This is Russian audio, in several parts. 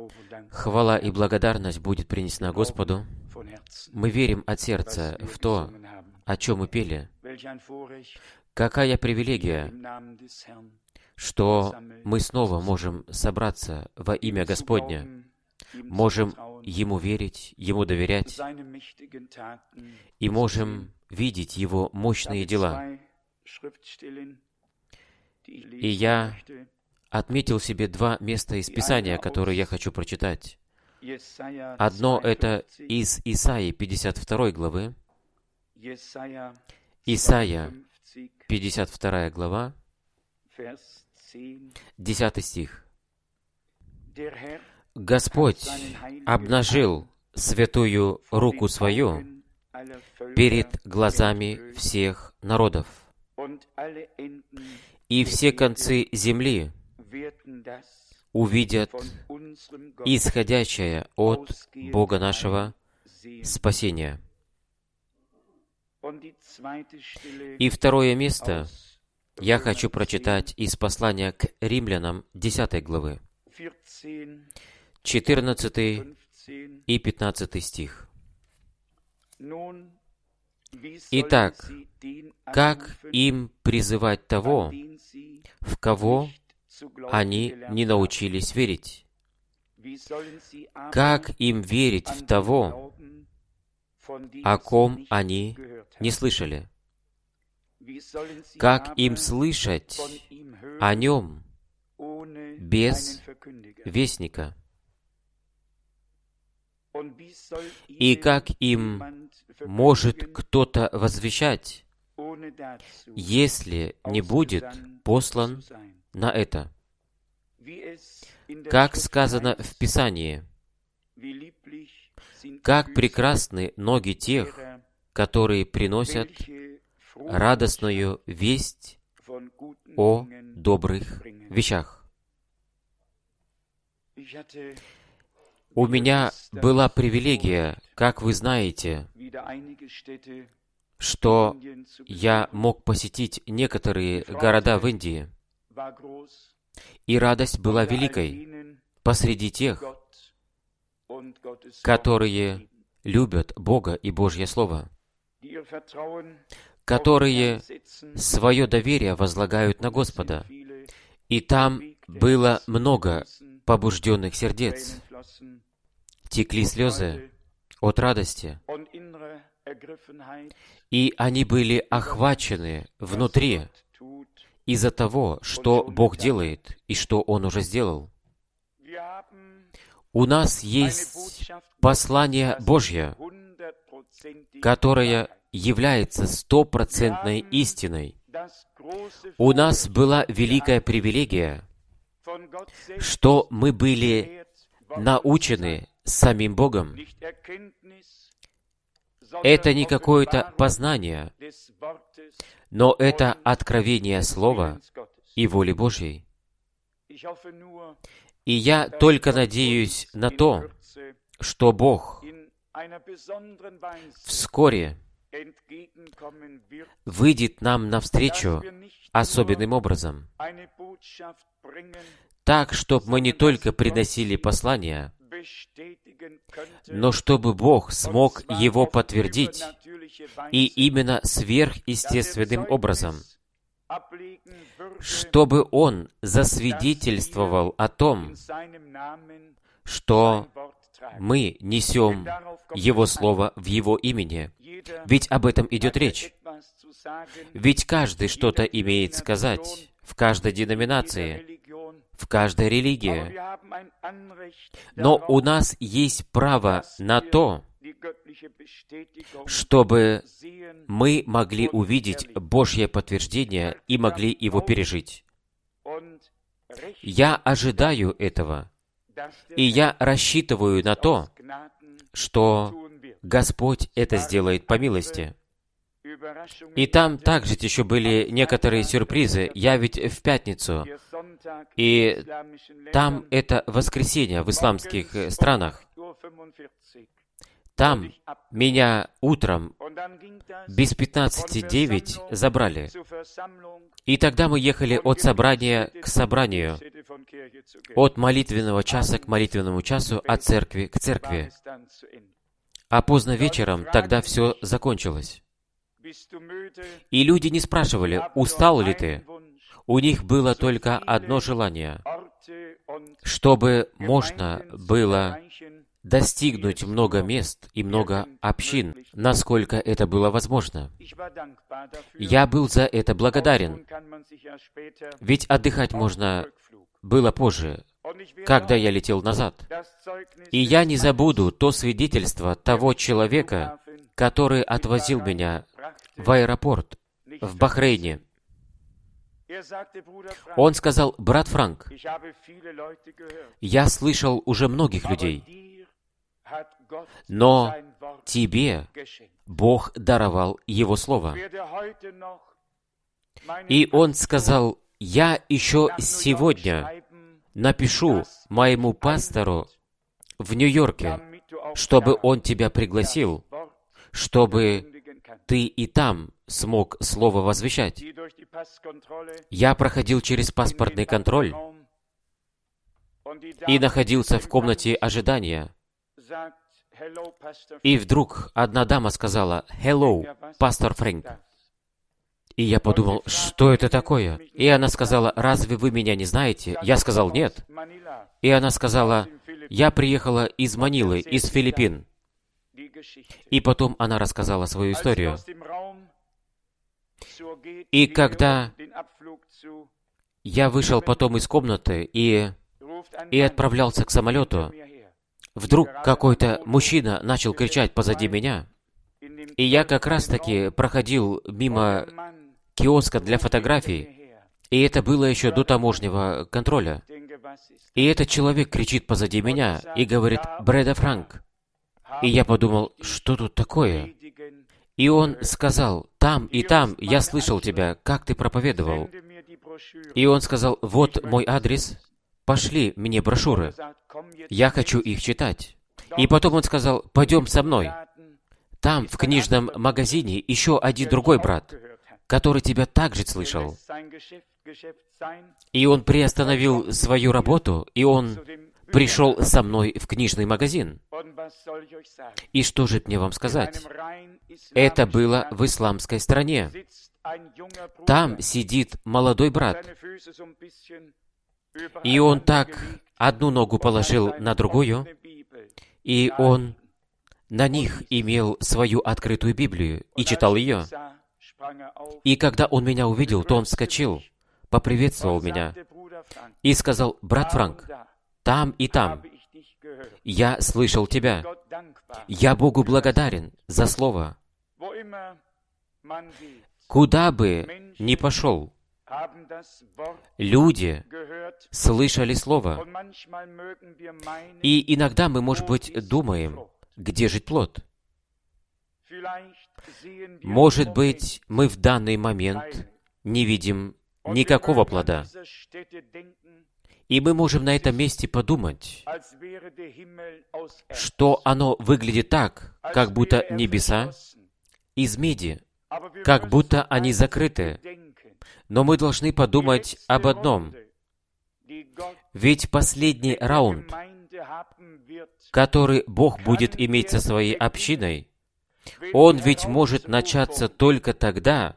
Хвала и благодарность будет принесена Господу. Мы верим от сердца в то, о чем мы пели. Какая привилегия, что мы снова можем собраться во имя Господне, можем Ему верить, Ему доверять, и можем видеть Его мощные дела. И я отметил себе 2 места из Писания, которые я хочу прочитать. Одно — это из Исаии 52 главы. Исаия 52 глава, 10 стих. «Господь обнажил святую руку свою перед глазами всех народов, и все концы земли увидят исходящее от Бога нашего спасения». И второе место я хочу прочитать из послания к Римлянам 10 главы, 14 и 15 стих. «Итак, как им призывать того, в кого они не научились верить? Как им верить в того, о ком они не слышали? Как им слышать о Нем без вестника? И как им может кто-то возвещать, если не будет послан на это?» Как сказано в Писании: «Как прекрасны ноги тех, которые приносят радостную весть о добрых вещах». У меня была привилегия, как вы знаете, что я мог посетить некоторые города в Индии, и радость была великой посреди тех, которые любят Бога и Божье Слово, которые свое доверие возлагают на Господа. И там было много побужденных сердец, текли слезы от радости, и они были охвачены внутри из-за того, что Бог делает и что Он уже сделал. У нас есть послание Божье, которое является 100% истиной. У нас была великая привилегия, что мы были научены самим Богом. Это не какое-то познание, но это откровение Слова и воли Божьей. И я только надеюсь на то, что Бог вскоре выйдет нам навстречу особенным образом, так, чтобы мы не только приносили послания, но чтобы Бог смог его подтвердить, и именно сверхъестественным образом, чтобы Он засвидетельствовал о том, что мы несем Его Слово в Его имени. Ведь об этом идет речь. Ведь каждый что-то имеет сказать в каждой деноминации, в каждой религии. Но у нас есть право на то, чтобы мы могли увидеть Божье подтверждение и могли его пережить. Я ожидаю этого, и я рассчитываю на то, что Господь это сделает по милости. И там также еще были некоторые сюрпризы. Я ведь в пятницу, и там это воскресенье в исламских странах. Там меня утром Без 15:09 забрали. И тогда мы ехали от собрания к собранию, от молитвенного часа к молитвенному часу, от церкви к церкви. А поздно вечером тогда все закончилось. И люди не спрашивали, устал ли ты. У них было только одно желание, чтобы можно было достигнуть много мест и много общин, насколько это было возможно. Я был за это благодарен, ведь отдыхать можно было позже, когда я летел назад. И я не забуду то свидетельство того человека, который отвозил меня в аэропорт в Бахрейне. Он сказал: «Брат Франк, я слышал уже многих людей, но тебе Бог даровал Его Слово». И он сказал: «Я еще сегодня напишу моему пастору в Нью-Йорке, чтобы он тебя пригласил, чтобы ты и там смог Слово возвещать». Я проходил через паспортный контроль и находился в комнате ожидания. И вдруг одна дама сказала: «Hello, пастор Фрэнк». И я подумал, что это такое? И она сказала: «Разве вы меня не знаете?» Я сказал: «Нет». И она сказала: «Я приехала из Манилы, из Филиппин». И потом она рассказала свою историю. И когда я вышел потом из комнаты и отправлялся к самолету, вдруг какой-то мужчина начал кричать позади меня. И я как раз-таки проходил мимо киоска для фотографий, и это было еще до таможенного контроля. И этот человек кричит позади меня и говорит: «Брэда Франк». И я подумал, что тут такое? И он сказал: там и там я слышал тебя, как ты проповедовал. И он сказал: «Вот мой адрес, пошли мне брошюры, я хочу их читать». И потом он сказал: «Пойдем со мной. Там, в книжном магазине, еще один другой брат, который тебя также слышал». И он приостановил свою работу, и он пришел со мной в книжный магазин. И что же мне вам сказать? Это было в исламской стране. Там сидит молодой брат, и он так одну ногу положил на другую, и он на них имел свою открытую Библию и читал ее. И когда он меня увидел, то он вскочил, поприветствовал меня и сказал: «Брат Франк, там и там я слышал тебя. Я Богу благодарен за Слово». Куда бы ни пошел, люди слышали Слово. И иногда мы, может быть, думаем, где же плод? Может быть, мы в данный момент не видим никакого плода. И мы можем на этом месте подумать, что оно выглядит так, как будто небеса из меди, как будто они закрыты. Но мы должны подумать об одном. Ведь последний раунд, который Бог будет иметь со своей общиной, он ведь может начаться только тогда,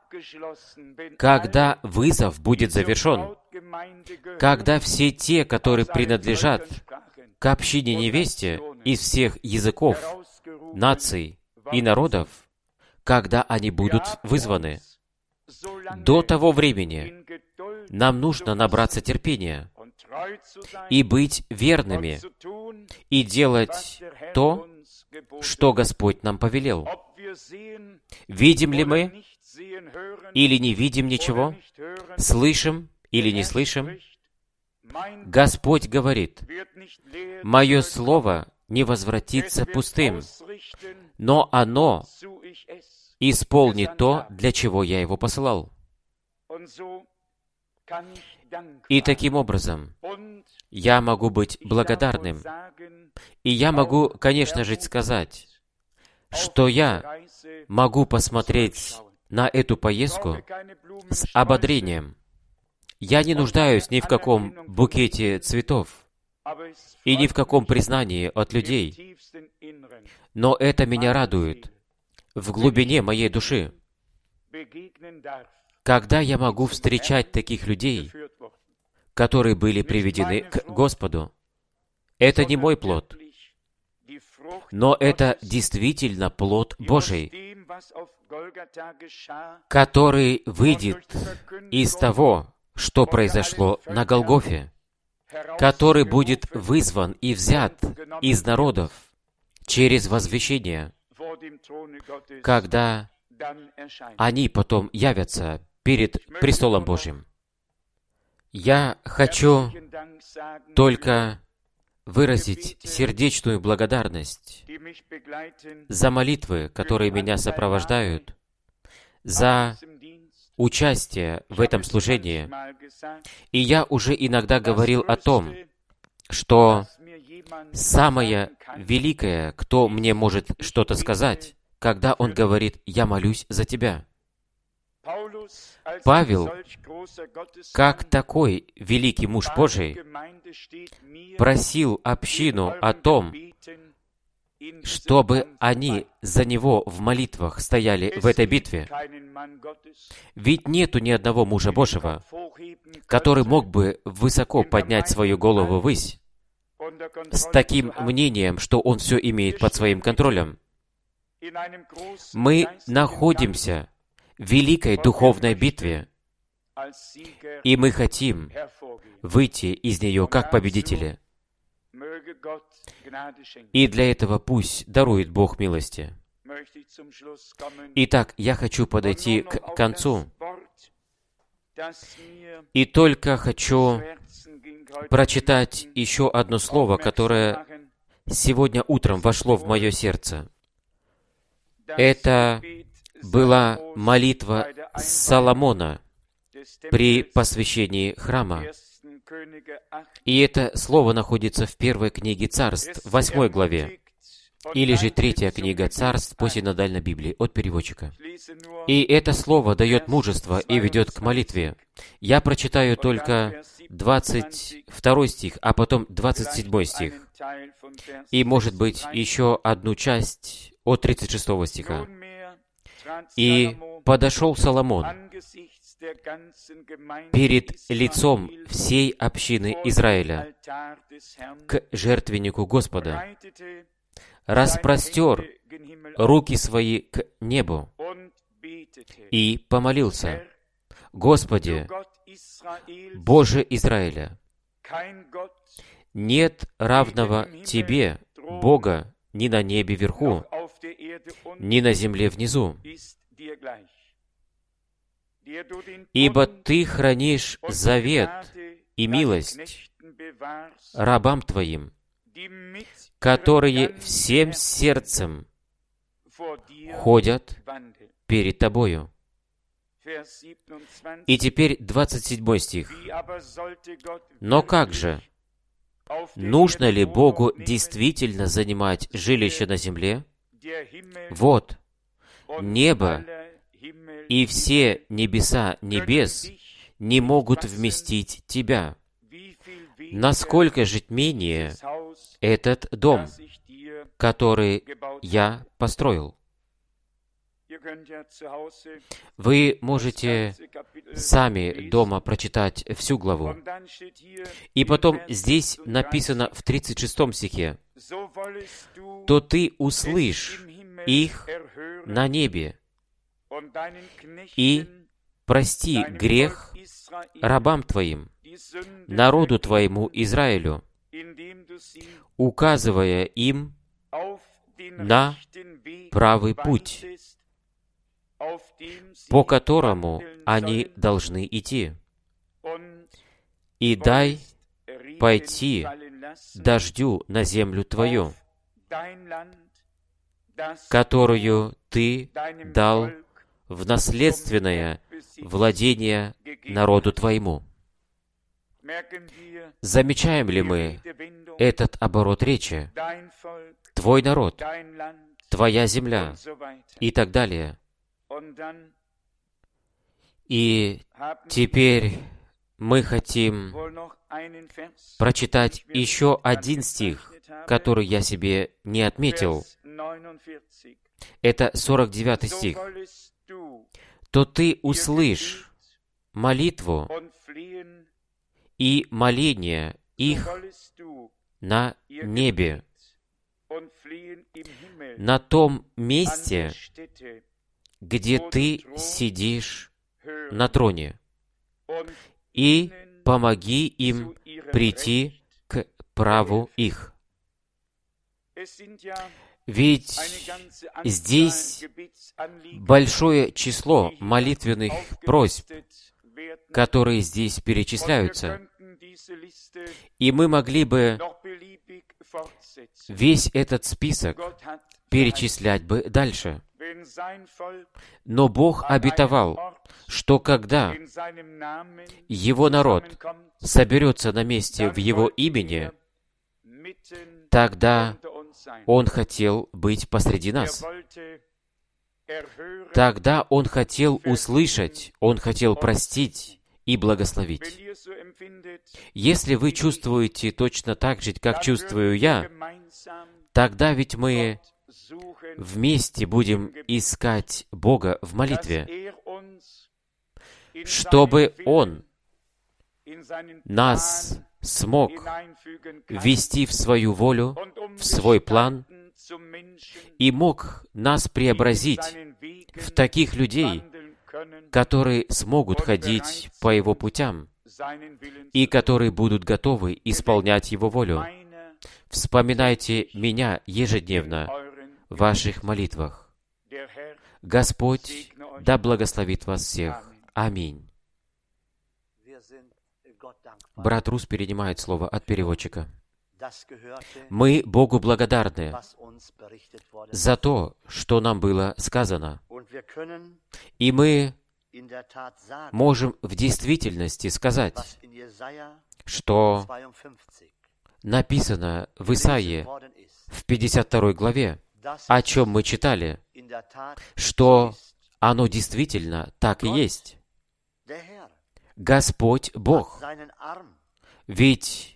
когда вызов будет завершен, когда все те, которые принадлежат к общине невесте из всех языков, наций и народов, когда они будут вызваны. До того времени нам нужно набраться терпения и быть верными, и делать то, что Господь нам повелел. Видим ли мы или не видим ничего? Слышим или не слышим? Господь говорит: «Мое слово не возвратится пустым, но оно исполнит то, для чего я его посылал». И таким образом я могу быть благодарным. И я могу, конечно же, сказать, что я могу посмотреть на эту поездку с ободрением. Я не нуждаюсь ни в каком букете цветов и ни в каком признании от людей, но это меня радует в глубине моей души, когда я могу встречать таких людей, которые были приведены к Господу. Это не мой плод, но это действительно плод Божий, который выйдет из того, что произошло на Голгофе, который будет вызван и взят из народов через возвещение, когда они потом явятся перед престолом Божьим. Я хочу только выразить сердечную благодарность за молитвы, которые меня сопровождают, за участие в этом служении. И я уже иногда говорил о том, что самое великое, кто мне может что-то сказать, когда он говорит: «Я молюсь за тебя». Павел, как такой великий муж Божий, просил общину о том, чтобы они за него в молитвах стояли в этой битве. Ведь нету ни одного мужа Божьего, который мог бы высоко поднять свою голову ввысь с таким мнением, что он все имеет под своим контролем. Мы находимся в великой духовной битве, и мы хотим выйти из нее как победители. И для этого пусть дарует Бог милости. Итак, я хочу подойти к концу, и только хочу прочитать еще одно слово, которое сегодня утром вошло в мое сердце. Это была молитва Соломона при посвящении храма. И это слово находится в первой книге Царств, 8 главе, или же 3 книга Царств по синодальной Библии от переводчика. И это слово дает мужество и ведет к молитве. Я прочитаю только 22 стих, а потом 27 стих. И, может быть, еще одну часть от 36 стиха. «И подошел Соломон перед лицом всей общины Израиля к жертвеннику Господа, распростер руки свои к небу и помолился: Господи, Боже Израиля, нет равного Тебе, Бога, ни на небе вверху, ни на земле внизу. Ибо Ты хранишь завет и милость рабам Твоим, которые всем сердцем ходят перед Тобою». И теперь 27 стих. «Но как же? Нужно ли Богу действительно занимать жилище на земле? Вот, небо и все небеса небес не могут вместить Тебя. Насколько же менее этот дом, который я построил?» Вы можете сами дома прочитать всю главу. И потом здесь написано в 36 стихе: «То ты услышь их на небе и прости грех рабам Твоим, народу Твоему Израилю, указывая им на правый путь, по которому они должны идти. И дай пойти дождю на землю Твою, которую Ты дал в наследственное владение народу Твоему». Замечаем ли мы этот оборот речи? Твой народ, Твоя земля и так далее. И теперь мы хотим прочитать еще один стих, который я себе не отметил. Это 49 стих. «То ты услышь молитву и моление их на небе, на том месте, где ты сидишь на троне, и помоги им прийти к праву их». Ведь здесь большое число молитвенных просьб, которые здесь перечисляются. И мы могли бы весь этот список перечислять бы дальше. Но Бог обетовал, что когда Его народ соберется на месте в Его имени, тогда Он хотел быть посреди нас. Тогда Он хотел услышать, Он хотел простить и благословить. Если вы чувствуете точно так же, как чувствую я, тогда ведь мы вместе будем искать Бога в молитве, чтобы Он нас смог ввести в свою волю, в свой план, и мог нас преобразить в таких людей, которые смогут ходить по Его путям и которые будут готовы исполнять Его волю. Вспоминайте меня ежедневно в ваших молитвах. Господь да благословит вас всех. Аминь. Брат Рус перенимает слово от переводчика. Мы Богу благодарны за то, что нам было сказано. И мы можем в действительности сказать, что написано в Исаии в 52 главе, о чем мы читали, что оно действительно так и есть. Господь Бог ведь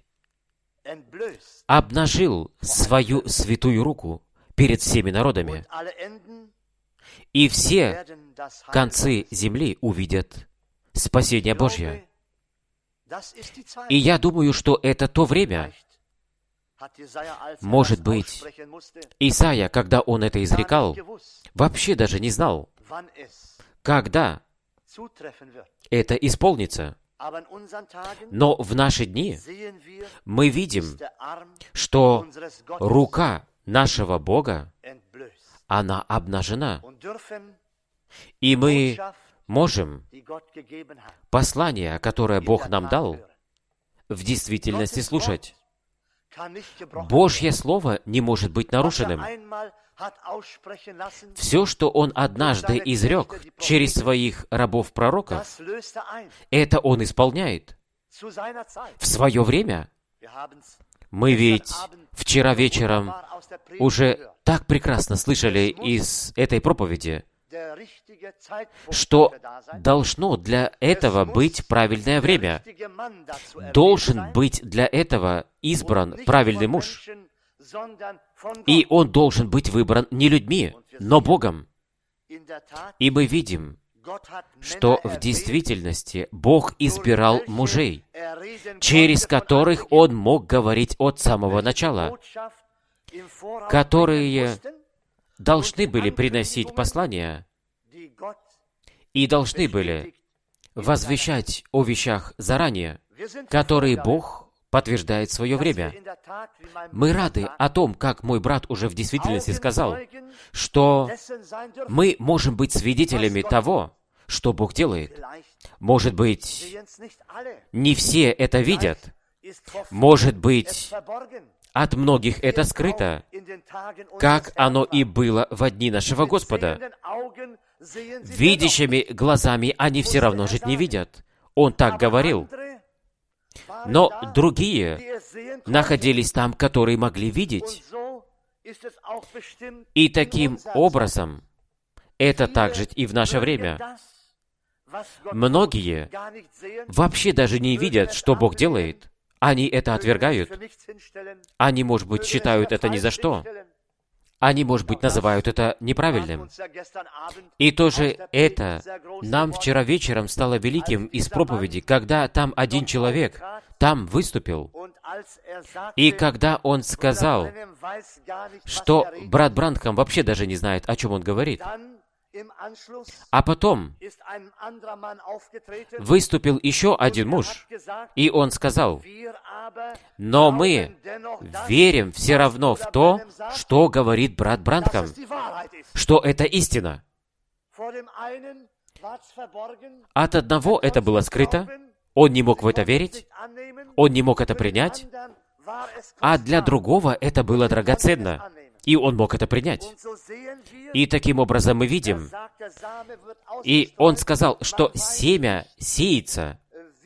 обнажил свою святую руку перед всеми народами, и все концы земли увидят спасение Божье. И я думаю, что это то время. Может быть, Исаия, когда он это изрекал, вообще даже не знал, когда это исполнится. Но в наши дни мы видим, что рука нашего Бога, она обнажена. И мы можем послание, которое Бог нам дал, в действительности слушать. Божье Слово не может быть нарушенным. Все, что Он однажды изрек через своих рабов-пророков, это Он исполняет в свое время. Мы ведь вчера вечером уже так прекрасно слышали из этой проповеди, что должно для этого быть правильное время. Должен быть для этого избран правильный муж. И он должен быть выбран не людьми, но Богом. И мы видим, что в действительности Бог избирал мужей, через которых Он мог говорить от самого начала, которые должны были приносить послания и должны были возвещать о вещах заранее, которые Бог подтверждает в свое время. Мы рады о том, как мой брат уже в действительности сказал, что мы можем быть свидетелями того, что Бог делает. Может быть, не все это видят. Может быть, от многих это скрыто, как оно и было во дни нашего Господа. Видящими глазами они все равно жить не видят. Он так говорил. Но другие находились там, которые могли видеть. И таким образом, это также и в наше время. Многие вообще даже не видят, что Бог делает. Они это отвергают. Они, может быть, считают это ни за что. Они, может быть, называют это неправильным. И тоже это нам вчера вечером стало великим из проповеди, когда там один человек там выступил. И когда он сказал, что брат Бранхам вообще даже не знает, о чем он говорит, а потом выступил еще один муж, и он сказал, но мы верим все равно в то, что говорит брат Бранхам, что это истина. От одного это было скрыто, он не мог в это верить, он не мог это принять, а для другого это было драгоценно, и он мог это принять. И таким образом мы видим, и он сказал, что семя сеется,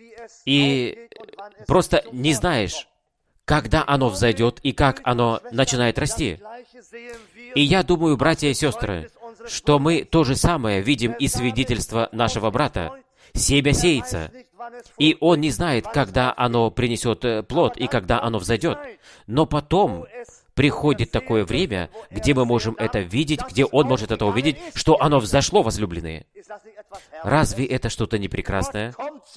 и просто не знаешь, когда оно взойдет и как оно начинает расти. И я думаю, братья и сестры, что мы то же самое видим из свидетельства нашего брата. Семя сеется, и он не знает, когда оно принесет плод и когда оно взойдет. Но потом приходит такое время, где мы можем это видеть, где он может это увидеть, что оно взошло, возлюбленные. Разве это что-то не прекрасное?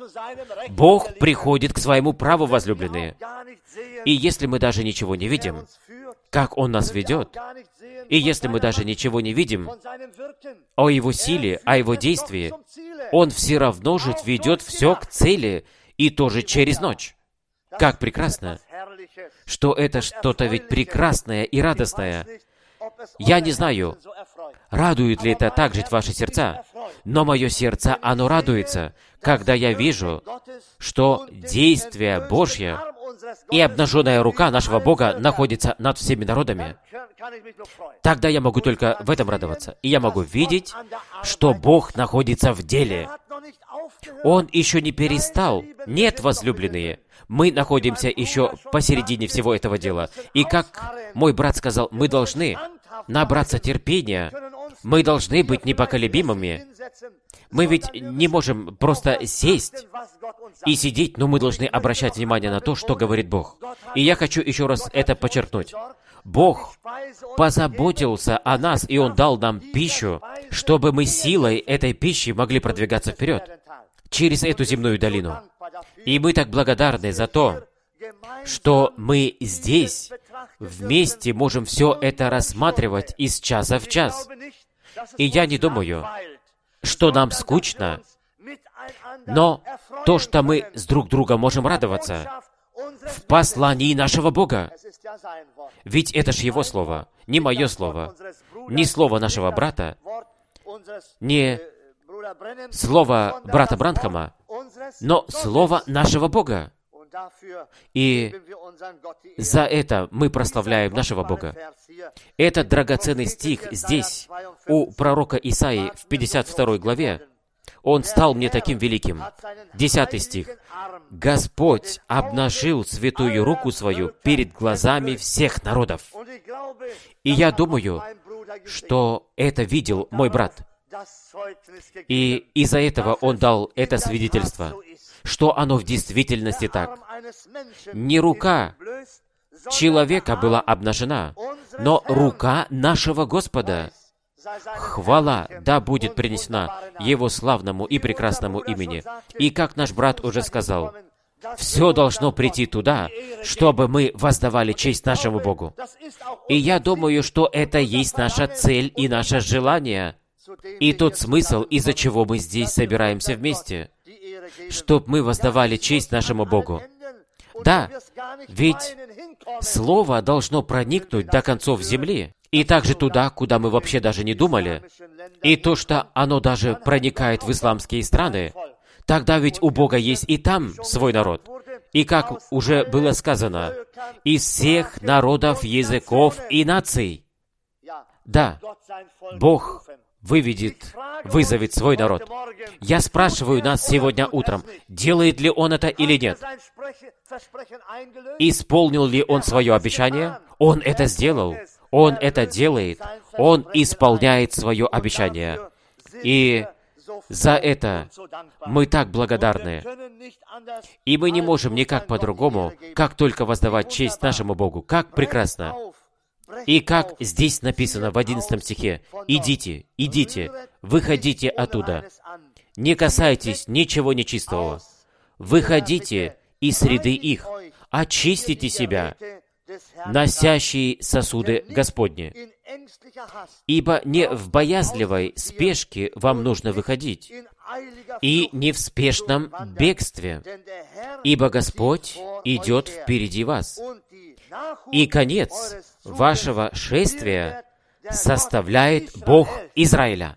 Бог приходит к своему праву, возлюбленные. И если мы даже ничего не видим, как Он нас ведет, и если мы даже ничего не видим о Его силе, о Его действии, Он все равно же ведет все к цели, и тоже через ночь. Как прекрасно! Что это что-то ведь прекрасное и радостное. Я не знаю, радует ли это также ваши сердца, но мое сердце, оно радуется, когда я вижу, что действие Божье и обнаженная рука нашего Бога находится над всеми народами. Тогда я могу только в этом радоваться. И я могу видеть, что Бог находится в деле. Он еще не перестал. Нет, возлюбленные, мы находимся еще посередине всего этого дела. И как мой брат сказал, мы должны набраться терпения, мы должны быть непоколебимыми. Мы ведь не можем просто сесть и сидеть, но мы должны обращать внимание на то, что говорит Бог. И я хочу еще раз это подчеркнуть. Бог позаботился о нас, и Он дал нам пищу, чтобы мы силой этой пищи могли продвигаться вперед через эту земную долину. И мы так благодарны за то, что мы здесь вместе можем все это рассматривать из часа в час. И я не думаю, что нам скучно, но то, что мы с друг другом можем радоваться в послании нашего Бога. Ведь это ж Его Слово, не мое Слово, не Слово нашего брата, не Слово брата Бранхама, но Слово нашего Бога. И за это мы прославляем нашего Бога. Этот драгоценный стих здесь, у пророка Исаии в 52 главе, он стал мне таким великим. 10 стих. «Господь обнажил святую руку свою перед глазами всех народов». И я думаю, что это видел мой брат. И из-за этого он дал это свидетельство, что оно в действительности так. Не рука человека была обнажена, но рука нашего Господа. Хвала да будет принесена Его славному и прекрасному имени. И как наш брат уже сказал, все должно прийти туда, чтобы мы воздавали честь нашему Богу. И я думаю, что это есть наша цель и наше желание, и тот смысл, из-за чего мы здесь собираемся вместе, чтобы мы воздавали честь нашему Богу. Да, ведь Слово должно проникнуть до концов земли, и также туда, куда мы вообще даже не думали. И то, что оно даже проникает в исламские страны, тогда ведь у Бога есть и там свой народ. И как уже было сказано, из всех народов, языков и наций. Да, Бог вызовет свой народ. Я спрашиваю нас сегодня утром, делает ли Он это или нет? Исполнил ли Он свое обещание? Он это сделал. Он это делает, Он исполняет свое обещание. И за это мы так благодарны. И мы не можем никак по-другому, как только воздавать честь нашему Богу. Как прекрасно! И как здесь написано в 11 стихе, «Идите, идите, выходите оттуда, не касайтесь ничего нечистого, выходите из среды их, очистите себя, носящие сосуды Господни. Ибо не в боязливой спешке вам нужно выходить, и не в спешном бегстве, ибо Господь идет впереди вас, и конец вашего шествия составляет Бог Израиля».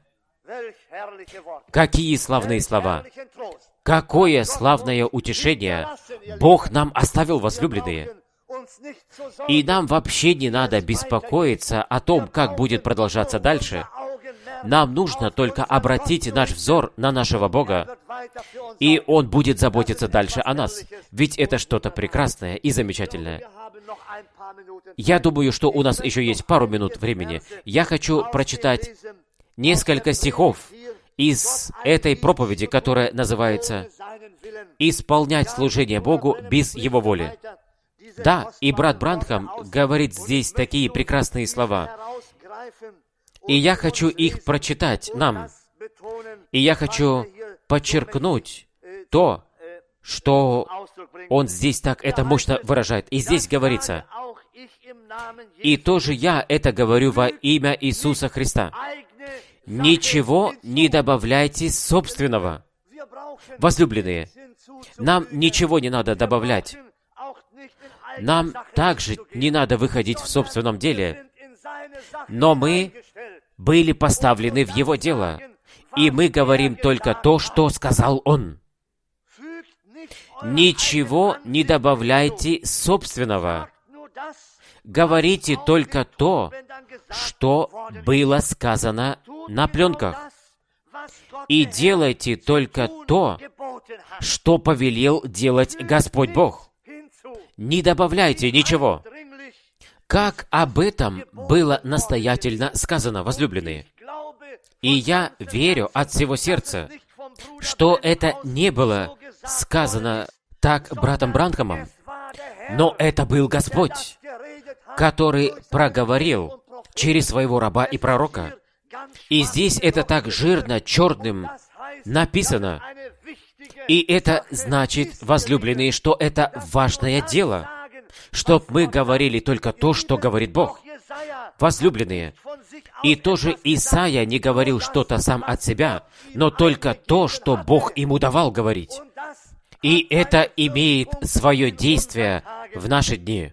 Какие славные слова! Какое славное утешение Бог нам оставил, возлюбленные! И нам вообще не надо беспокоиться о том, как будет продолжаться дальше. Нам нужно только обратить наш взор на нашего Бога, и Он будет заботиться дальше о нас. Ведь это что-то прекрасное и замечательное. Я думаю, что у нас еще есть пару минут времени. Я хочу прочитать несколько стихов из этой проповеди, которая называется «Исполнять служение Богу без Его воли». Да, и брат Бранхам говорит здесь такие прекрасные слова. И я хочу их прочитать нам. И я хочу подчеркнуть то, что он здесь так это мощно выражает. И здесь говорится: «И тоже я это говорю во имя Иисуса Христа. Ничего не добавляйте собственного». Возлюбленные, нам ничего не надо добавлять. Нам также не надо выходить в собственном деле. Но мы были поставлены в Его дело, и мы говорим только то, что сказал Он. Ничего не добавляйте собственного. Говорите только то, что было сказано на пленках. И делайте только то, что повелел делать Господь Бог. Не добавляйте ничего. Как об этом было настоятельно сказано, возлюбленные. И я верю от всего сердца, что это не было сказано так братом Бранхамом, но это был Господь, который проговорил через своего раба и пророка. И здесь это так жирно, черным написано. И это значит, возлюбленные, что это важное дело, чтоб мы говорили только то, что говорит Бог. Возлюбленные, и тоже Исаия не говорил что-то сам от себя, но только то, что Бог ему давал говорить. И это имеет свое действие в наши дни.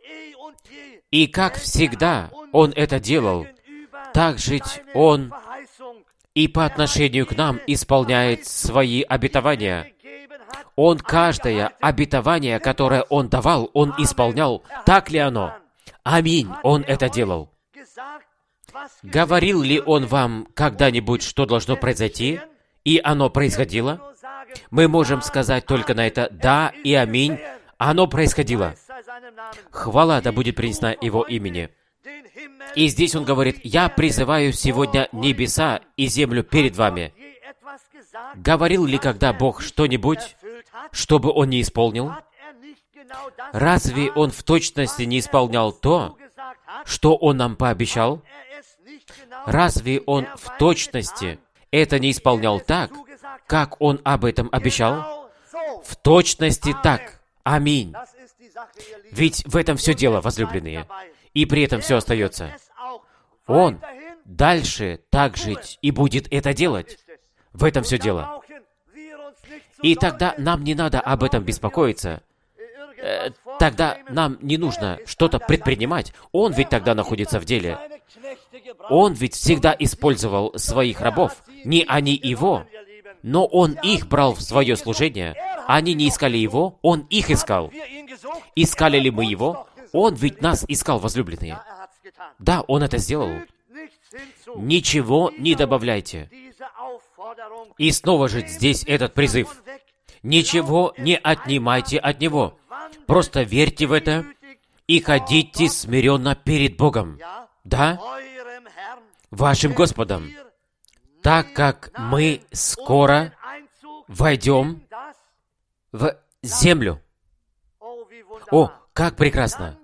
И как всегда Он это делал, так жить Он и по отношению к нам исполняет свои обетования. Он каждое обетование, которое Он давал, Он исполнял. Так ли оно? Аминь. Он это делал. Говорил ли Он вам когда-нибудь, что должно произойти, и оно происходило? Мы можем сказать только на это «да» и «аминь». Оно происходило. Хвала да будет принесена Его имени. И здесь Он говорит: «Я призываю сегодня небеса и землю перед вами». Говорил ли когда Бог что-нибудь, чтобы Он не исполнил? Разве Он в точности не исполнял то, что Он нам пообещал? Разве Он в точности это не исполнял так, как Он об этом обещал? В точности так. Аминь. Ведь в этом все дело, возлюбленные. И при этом все остается. Он дальше так жить и будет это делать. В этом все дело. И тогда нам не надо об этом беспокоиться. Тогда нам не нужно что-то предпринимать. Он ведь тогда находится в деле. Он ведь всегда использовал своих рабов. Не они его, но Он их брал в свое служение. Они не искали Его, Он их искал. Искали ли мы Его? Он ведь нас искал, возлюбленные. Да, Он это сделал. Ничего не добавляйте. И снова же здесь этот призыв. Ничего не отнимайте от Него. Просто верьте в это и ходите смиренно перед Богом. да, вашим Господом, так как мы скоро войдем в землю. О, как прекрасно!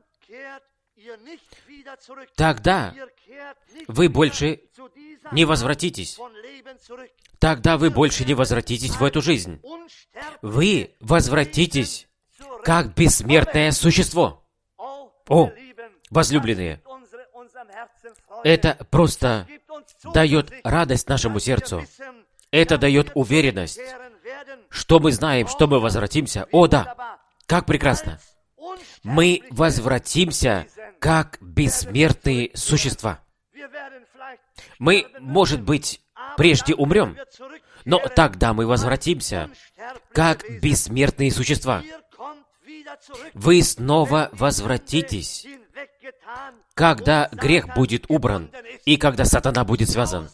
Тогда вы больше не возвратитесь. Тогда вы больше не возвратитесь в эту жизнь. Вы возвратитесь как бессмертное существо. О, возлюбленные, это просто дает радость нашему сердцу. Это дает уверенность, что мы знаем, что мы возвратимся. О, да, как прекрасно! Мы возвратимся как бессмертные существа. Мы, может быть, прежде умрем, но тогда мы возвратимся как бессмертные существа. Вы снова возвратитесь, когда грех будет убран и когда сатана будет связан.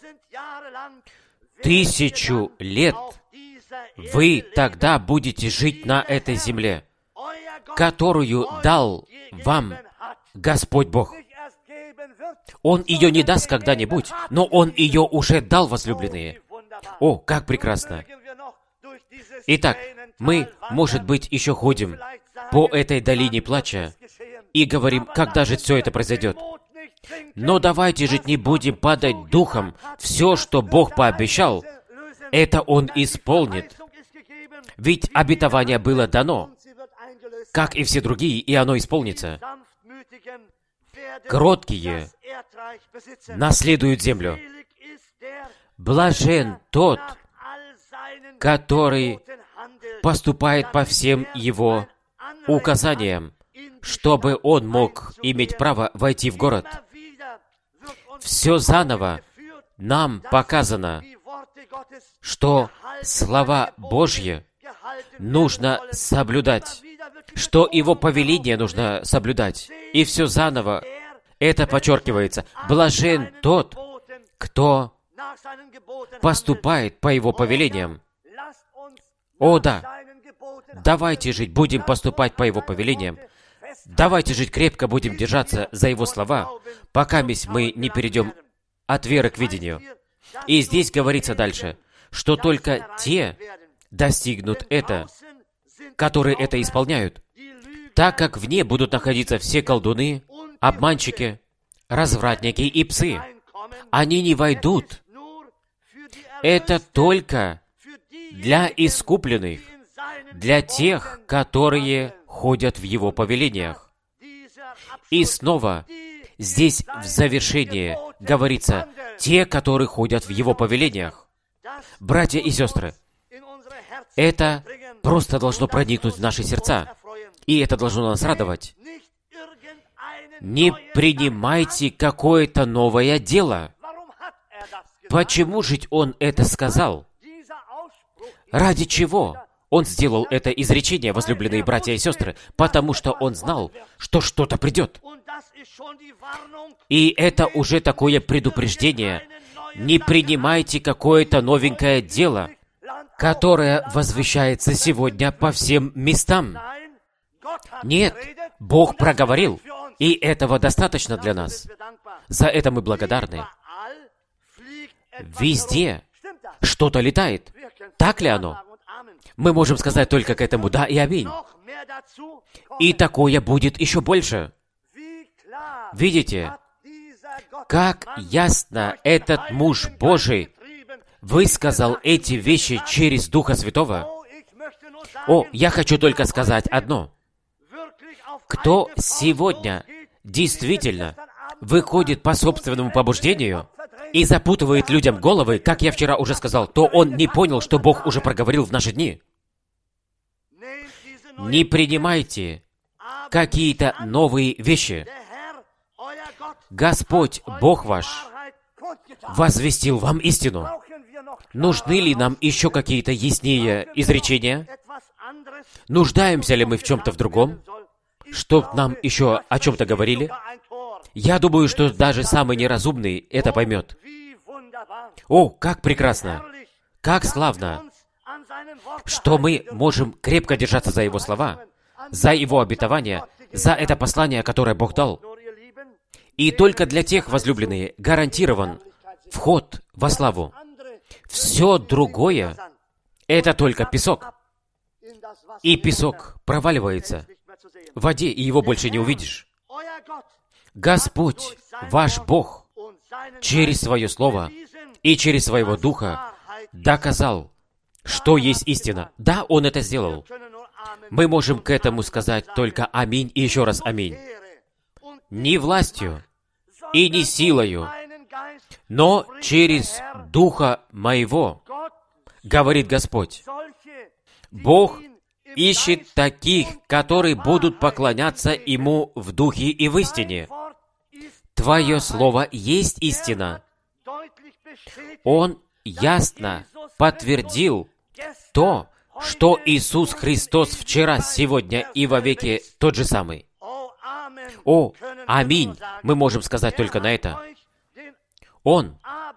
1000 лет вы тогда будете жить на этой земле, которую дал вам Господь Бог. Он ее не даст когда-нибудь, но Он ее уже дал, возлюбленные. О, как прекрасно! Итак, мы, может быть, еще ходим по этой долине плача и говорим, когда же все это произойдет. Но давайте же не будем падать духом. Все, что Бог пообещал, это Он исполнит. Ведь обетование было дано, как и все другие, и оно исполнится. Кроткие наследуют землю. Блажен тот, который поступает по всем его указаниям, чтобы он мог иметь право войти в город. Все заново нам показано, что слова Божьи нужно соблюдать, что Его повеление нужно соблюдать. И все заново это подчеркивается. Блажен тот, кто поступает по Его повелениям. О, да! Давайте жить, будем поступать по Его повелениям. Давайте жить крепко, будем держаться за Его слова, пока мы не перейдем от веры к видению. И здесь говорится дальше, что только те достигнут это, которые это исполняют, так как вне будут находиться все колдуны, обманщики, развратники и псы. Они не войдут. Это только для искупленных, для тех, которые ходят в Его повелениях. И снова здесь в завершении говорится, те, которые ходят в Его повелениях. Братья и сестры, это просто должно проникнуть в наши сердца, и это должно нас радовать. Не принимайте какое-то новое дело. Почему же Он это сказал? Ради чего Он сделал это изречение, возлюбленные братья и сестры? Потому что Он знал, что что-то придет. И это уже такое предупреждение. Не принимайте какое-то новенькое дело, которое возвещается сегодня по всем местам. Нет, Бог проговорил, и этого достаточно для нас. За это мы благодарны. Везде что-то летает. Так ли оно? Мы можем сказать только к этому «да» и «аминь». И такое будет еще больше. Видите, как ясно этот муж Божий высказал эти вещи через Духа Святого. О, я хочу только сказать одно. Кто сегодня действительно выходит по собственному побуждению и запутывает людям головы, как я вчера уже сказал, то он не понял, что Бог уже проговорил в наши дни. Не принимайте какие-то новые вещи. Господь, Бог ваш, возвестил вам истину. Нужны ли нам еще какие-то яснее изречения? Нуждаемся ли мы в чем-то в другом, чтоб нам еще о чем-то говорили? Я думаю, что даже самый неразумный это поймет. О, как прекрасно! Как славно, что мы можем крепко держаться за Его слова, за Его обетования, за это послание, которое Бог дал. И только для тех, возлюбленные, гарантирован вход во славу. Все другое — это только песок. И песок проваливается в воде, и его больше не увидишь. Господь, ваш Бог, через Свое Слово и через Своего Духа доказал, что есть истина. Да, Он это сделал. Мы можем к этому сказать только аминь и еще раз аминь. Не властью и не силою, но через Духа Моего, говорит Господь. Бог ищет таких, которые будут поклоняться Ему в Духе и в истине. Твое Слово есть истина. Он ясно подтвердил то, что Иисус Христос вчера, сегодня и вовеки тот же самый. О, аминь! Мы можем сказать только на это. Он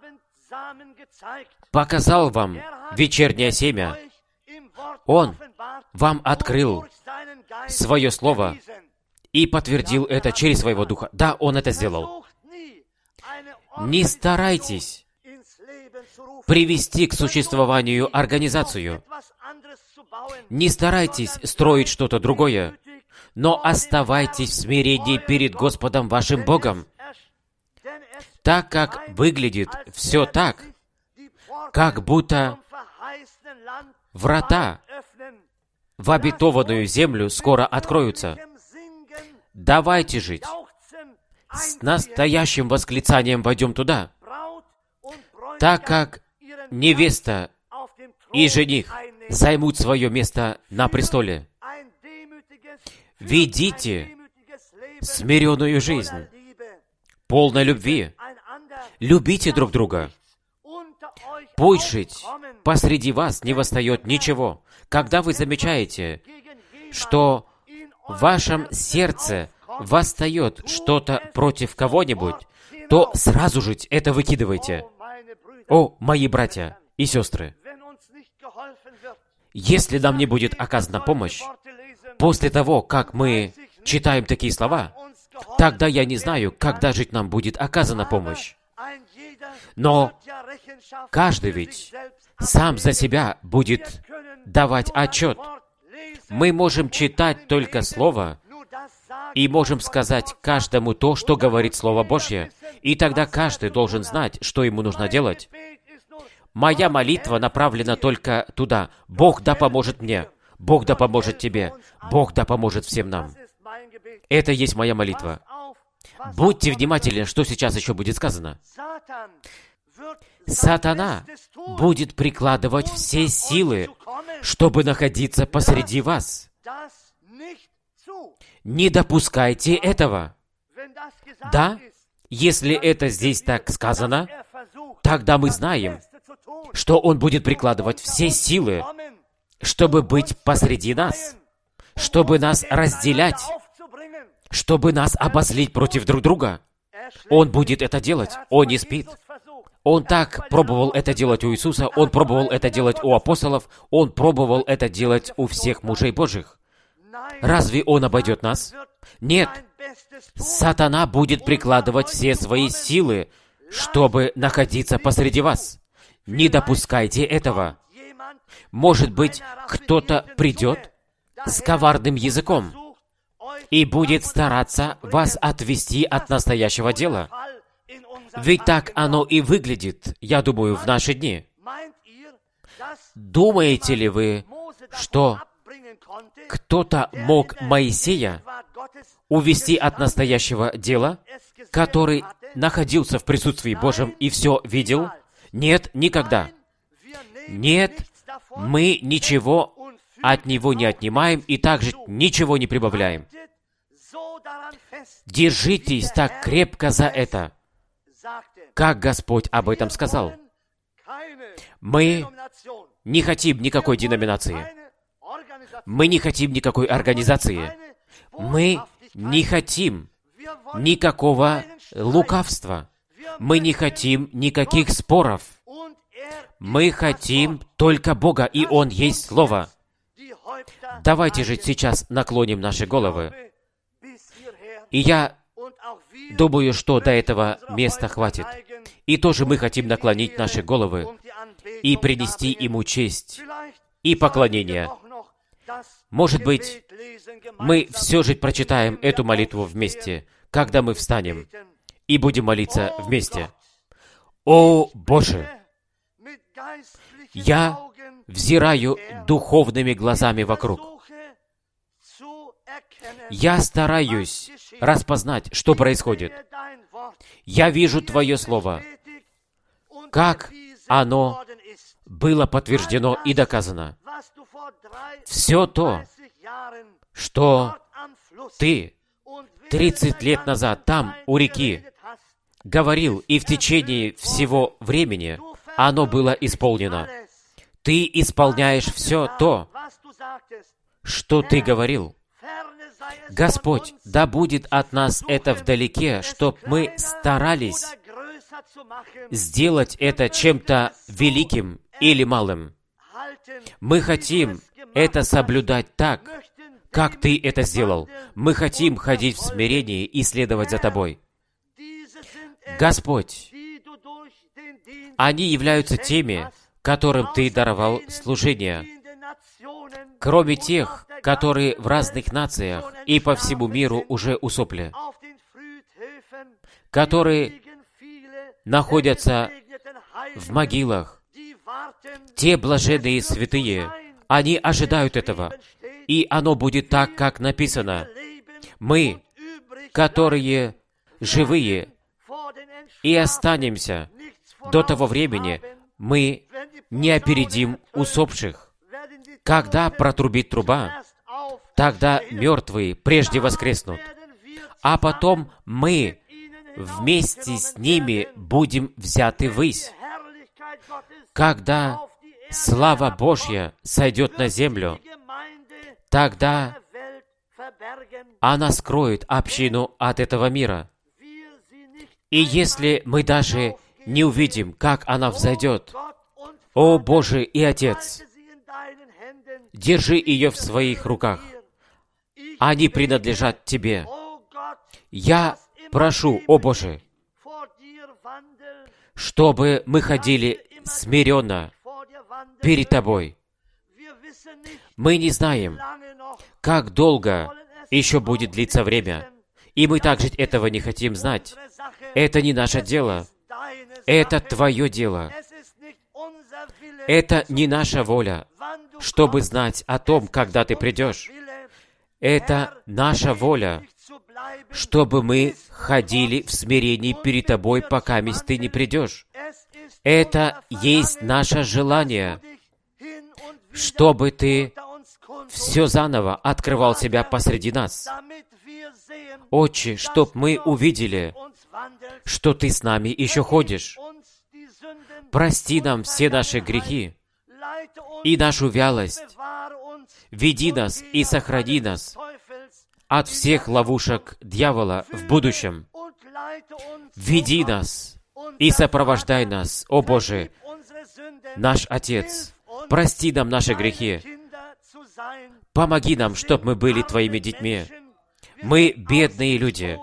показал вам вечернее семя. Он вам открыл Свое Слово и подтвердил это через Своего Духа. Да, Он это сделал. Не старайтесь привести к существованию организацию. Не старайтесь строить что-то другое, но оставайтесь в смирении перед Господом вашим Богом, так как выглядит все так, как будто врата в обетованную землю скоро откроются. Давайте жить. С настоящим восклицанием войдем туда, так как невеста и жених займут свое место на престоле. Ведите смиренную жизнь, полной любви. Любите друг друга. Пусть жить посреди вас не восстает ничего. Когда вы замечаете, что в вашем сердце восстает что-то против кого-нибудь, то сразу же это выкидывайте. О, мои братья и сестры! Если нам не будет оказана помощь, после того, как мы читаем такие слова, тогда я не знаю, когда же нам будет оказана помощь. Но каждый ведь сам за себя будет давать отчет. Мы можем читать только Слово и можем сказать каждому то, что говорит Слово Божье. И тогда каждый должен знать, что ему нужно делать. Моя молитва направлена только туда. Бог да поможет мне. Бог да поможет тебе. Бог да поможет всем нам. Это есть моя молитва. Будьте внимательны, что сейчас еще будет сказано. Сатана будет прикладывать все силы, чтобы находиться посреди вас. Не допускайте этого. Да, если это здесь так сказано, тогда мы знаем, что он будет прикладывать все силы, чтобы быть посреди нас, чтобы нас разделять, чтобы нас обозлить против друг друга. Он будет это делать. Он не спит. Он так пробовал это делать у Иисуса, Он пробовал это делать у апостолов, Он пробовал это делать у всех мужей Божьих. Разве Он обойдет нас? Нет. Сатана будет прикладывать все свои силы, чтобы находиться посреди вас. Не допускайте этого. Может быть, кто-то придет с коварным языком и будет стараться вас отвести от настоящего дела. Ведь так оно и выглядит, я думаю, в наши дни. Думаете ли вы, что кто-то мог Моисея увести от настоящего дела, который находился в присутствии Божьем и все видел? Нет, никогда. Нет, мы ничего от него не отнимаем и также ничего не прибавляем. Держитесь так крепко за это, как Господь об этом сказал. Мы не хотим никакой деноминации. Мы не хотим никакой организации. Мы не хотим никакого лукавства. Мы не хотим никаких споров. Мы хотим только Бога, и Он есть Слово. Давайте же сейчас наклоним наши головы. И я Думаю, что до этого места хватит. И тоже мы хотим наклонить наши головы и принести Ему честь и поклонение. Может быть, мы все же прочитаем эту молитву вместе, когда мы встанем и будем молиться вместе. О Боже! Я взираю духовными глазами вокруг. Я стараюсь распознать, что происходит. Я вижу Твое Слово, как оно было подтверждено и доказано. Все то, что Ты 30 лет назад там, у реки, говорил, и в течение всего времени оно было исполнено. Ты исполняешь все то, что Ты говорил. Господь, да будет от нас это вдалеке, чтоб мы старались сделать это чем-то великим или малым. Мы хотим это соблюдать так, как Ты это сделал. Мы хотим ходить в смирении и следовать за Тобой. Господь, они являются теми, которым Ты даровал служение, кроме тех, которые в разных нациях и по всему миру уже усопли, которые находятся в могилах. Те блаженные святые, они ожидают этого, и оно будет так, как написано. Мы, которые живые, и останемся до того времени, мы не опередим усопших. Когда протрубит труба, тогда мертвые прежде воскреснут, а потом мы вместе с ними будем взяты ввысь. Когда слава Божья сойдет на землю, тогда она скроет общину от этого мира. И если мы даже не увидим, как она взойдет, о Боже и Отец, держи ее в своих руках. Они принадлежат Тебе. Я прошу, о Боже, чтобы мы ходили смиренно перед Тобой. Мы не знаем, как долго еще будет длиться время, и мы также этого не хотим знать. Это не наше дело. Это Твое дело. Это не наша воля, чтобы знать о том, когда Ты придешь. Это наша воля, чтобы мы ходили в смирении перед Тобой, пока Ты не придешь. Это есть наше желание, чтобы Ты все заново открывал себя посреди нас. Отче, чтоб мы увидели, что Ты с нами еще ходишь. Прости нам все наши грехи и нашу вялость. Веди нас и сохрани нас от всех ловушек дьявола в будущем. Веди нас и сопровождай нас, о Боже, наш Отец. Прости нам наши грехи. Помоги нам, чтоб мы были Твоими детьми. Мы бедные люди.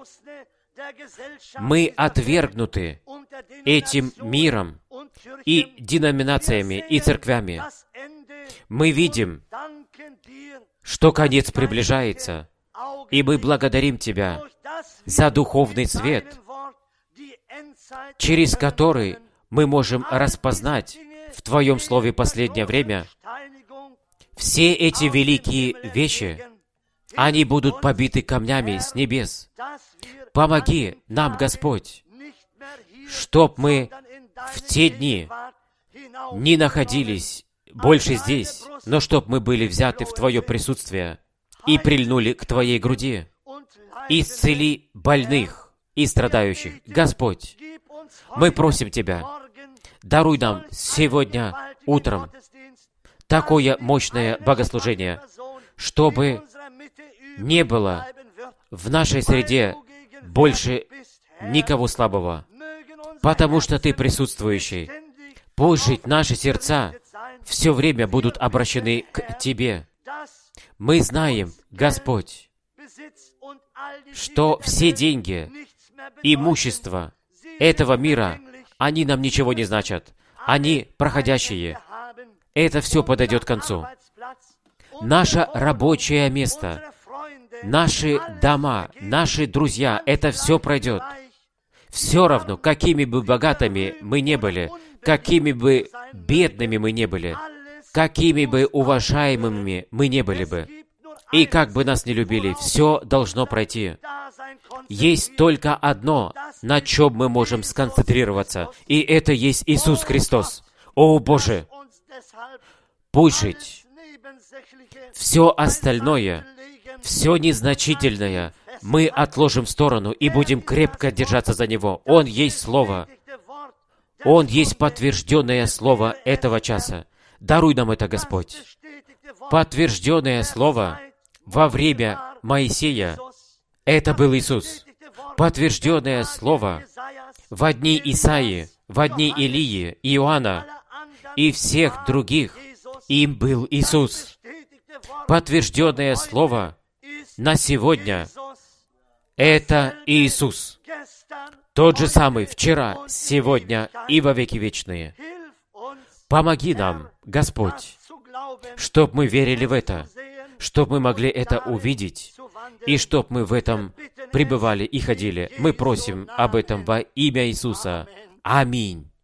Мы отвергнуты этим миром и деноминациями, и церквями. Мы видим, что конец приближается, и мы благодарим Тебя за духовный свет, через который мы можем распознать в Твоем Слове последнее время все эти великие вещи. Они будут побиты камнями с небес. Помоги нам, Господь, чтоб мы в те дни не находились больше здесь, но чтоб мы были взяты в Твое присутствие и прильнули к Твоей груди. Исцели больных и страдающих. Господь, мы просим Тебя, даруй нам сегодня утром такое мощное богослужение, чтобы не было в нашей среде больше никого слабого, потому что Ты присутствующий. Пусть жить наши сердца все время будут обращены к Тебе. Мы знаем, Господь, что все деньги имущества этого мира, они нам ничего не значат. Они проходящие. Это все подойдет к концу. Наше рабочее место, наши дома, наши друзья, это все пройдет. Все равно, какими бы богатыми мы не были, какими бы бедными мы не были, какими бы уважаемыми мы не были бы, и как бы нас не любили, все должно пройти. Есть только одно, на чем мы можем сконцентрироваться, и это есть Иисус Христос. О, Боже! Пусть жить. Все остальное, все незначительное, мы отложим в сторону и будем крепко держаться за Него. Он есть Слово. Он есть подтвержденное Слово этого часа. Даруй нам это, Господь. Подтвержденное Слово во время Моисея — это был Иисус. Подтвержденное Слово в дни Исаии, в дни Илии, Иоанна и всех других — им был Иисус. Подтвержденное Слово на сегодня — это Иисус. Тот же самый вчера, сегодня и во веки вечные. Помоги нам, Господь, чтобы мы верили в это, чтобы мы могли это увидеть, и чтобы мы в этом пребывали и ходили. Мы просим об этом во имя Иисуса. Аминь.